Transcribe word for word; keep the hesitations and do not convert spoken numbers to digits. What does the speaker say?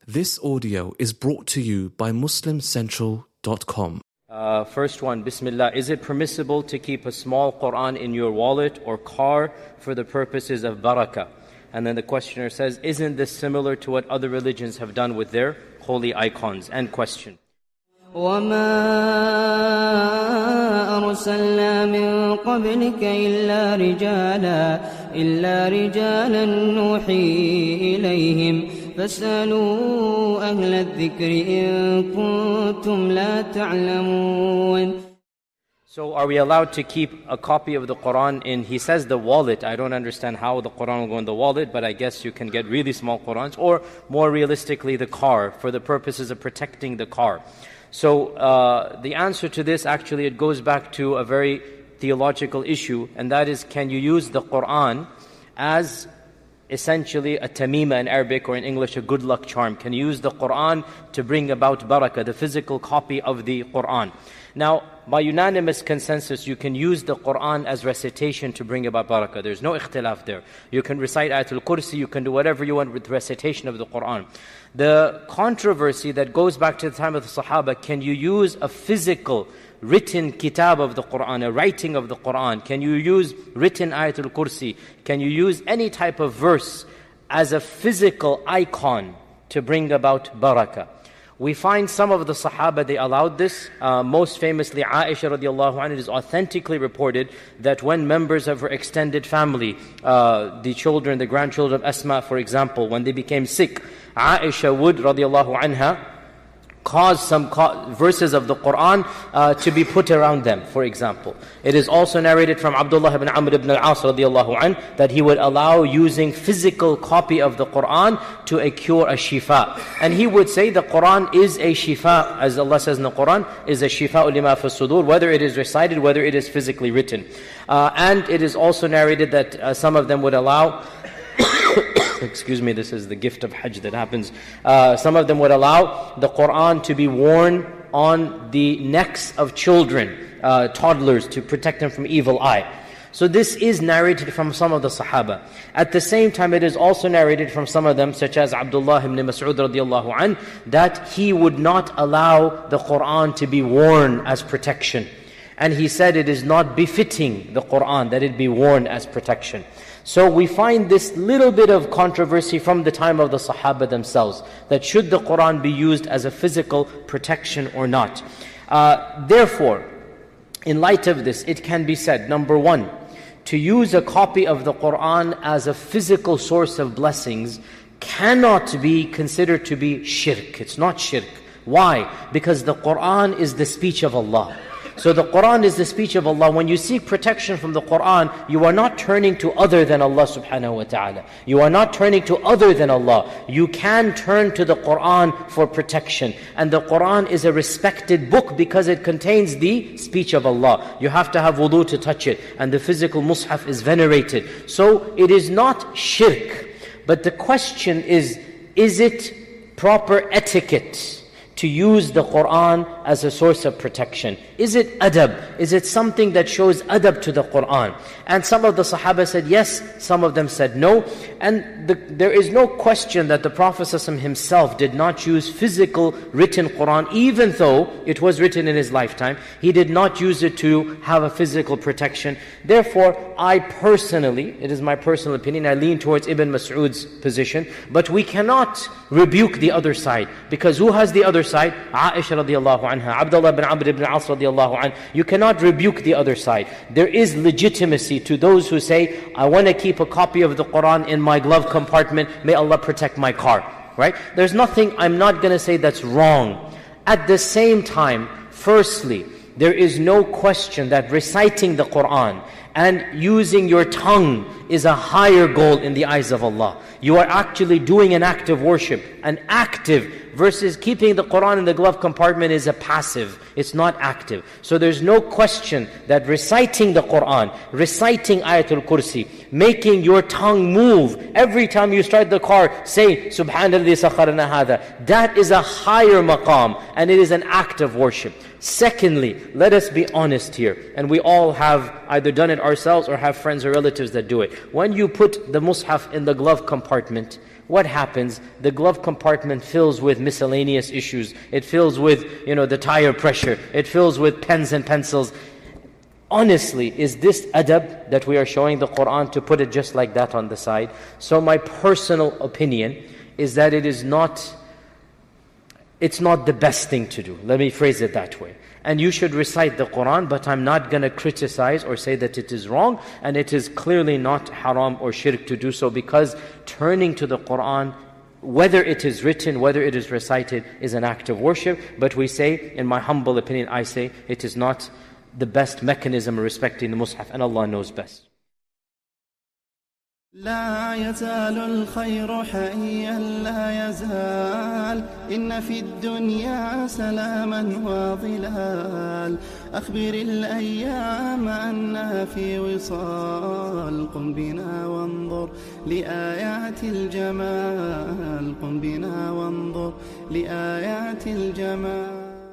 This audio is brought to you by Muslim Central dot com. Uh, first one, Bismillah. Is it permissible to keep a small Quran in your wallet or car for the purposes of barakah? And then the questioner says, isn't this similar to what other religions have done with their holy icons? End question. وَمَا أَرْسَلْنَا مِن قَبْلِكَ إِلَّا رِجَالًا إِلَّا رِجَالًا نُوحِي إِلَيْهِمْ فَاسْأَلُوا أَهْلَ الذِّكْرِ إِن كُنتُمْ لَا تَعْلَمُونَ. So are we allowed to keep a copy of the Quran in, he says the wallet. I don't understand how the Quran will go in the wallet, but I guess you can get really small Qurans, or more realistically the car, for the purposes of protecting the car. So uh, the answer to this, actually, it goes back to a very theological issue, and that is, can you use the Quran as essentially a tamima in Arabic, or in English a good luck charm? Can you use the Quran to bring about barakah, the physical copy of the Quran? Now, by unanimous consensus, you can use the Quran as recitation to bring about barakah. There's no ikhtilaf there. You can recite Ayatul Kursi, you can do whatever you want with recitation of the Quran. The controversy that goes back to the time of the Sahaba, can you use a physical written kitab of the Quran, a writing of the Quran? Can you use written Ayatul Kursi? Can you use any type of verse as a physical icon to bring about barakah? We find some of the Sahaba, they allowed this. Uh, most famously, Aisha radiallahu anha, it is authentically reported that when members of her extended family, uh, the children, the grandchildren of Asma, for example, when they became sick, Aisha would, radiallahu anha, cause some verses of the Quran uh, to be put around them, for example. It is also narrated from Abdullah ibn Amr ibn al-As radiallahu anh, that he would allow using physical copy of the Quran to a cure, a shifa. And he would say the Quran is a shifa, as Allah says in the Quran, is a shifa lima fi sudur, whether it is recited, whether it is physically written. Uh, and it is also narrated that uh, some of them would allow excuse me, this is the gift of Hajj that happens. Uh, some of them would allow the Quran to be worn on the necks of children, uh, toddlers, to protect them from evil eye. So this is narrated from some of the Sahaba. At the same time, it is also narrated from some of them, such as Abdullah ibn Mas'ud radiallahu anh, that he would not allow the Quran to be worn as protection. And he said it is not befitting the Quran that it be worn as protection. So we find this little bit of controversy from the time of the Sahaba themselves, that should the Quran be used as a physical protection or not. Uh, therefore, in light of this, it can be said, number one, to use a copy of the Quran as a physical source of blessings cannot be considered to be shirk. It's not shirk. Why? Because the Quran is the speech of Allah. So the Quran is the speech of Allah. When you seek protection from the Quran, you are not turning to other than Allah subhanahu wa ta'ala. You are not turning to other than Allah. You can turn to the Quran for protection. And the Quran is a respected book because it contains the speech of Allah. You have to have wudu to touch it. And the physical mushaf is venerated. So it is not shirk. But the question is, is it proper etiquette to use the Quran as a source of protection? Is it adab? Is it something that shows adab to the Quran? And some of the Sahaba said yes, some of them said no. And the, there is no question that the Prophet ﷺ himself did not use physical written Quran, even though it was written in his lifetime. He did not use it to have a physical protection. Therefore, I personally, it is my personal opinion, I lean towards Ibn Mas'ud's position, but we cannot rebuke the other side, because who has the other side? Aisha radiallahu anha, Abdullah ibn Amr ibn al-As radiallahu anh. You cannot rebuke the other side. There is legitimacy to those who say, I want to keep a copy of the Quran in my glove compartment, may Allah protect my car. Right? There's nothing, I'm not going to say that's wrong. At the same time, firstly, there is no question that reciting the Quran and using your tongue is a higher goal in the eyes of Allah. You are actually doing an act of worship. An active versus keeping the Quran in the glove compartment is a passive. It's not active. So there's no question that reciting the Quran, reciting Ayatul Kursi, making your tongue move, every time you start the car, say, Subhanallah sakharana hada. That is a higher maqam, and it is an act of worship. Secondly, let us be honest here, and we all have either done it ourselves or have friends or relatives that do it. When you put the mushaf in the glove compartment, what happens? The glove compartment fills with miscellaneous issues. It fills with, you know, the tire pressure. It fills with pens and pencils. Honestly, is this adab that we are showing the Qur'an to put it just like that on the side? So my personal opinion is that it is not, it's not the best thing to do. Let me phrase it that way. And you should recite the Qur'an, but I'm not going to criticize or say that it is wrong, and it is clearly not haram or shirk to do so, because turning to the Qur'an, whether it is written, whether it is recited, is an act of worship. But we say, in my humble opinion, I say it is not the best mechanism respecting the Mus'haf, and Allah knows best. لا يزال الخير حيا لا يزال إن في الدنيا سلاما وظلال أخبر الأيام أنها في وصال قم بنا وانظر لآيات الجمال قم بنا وانظر لآيات الجمال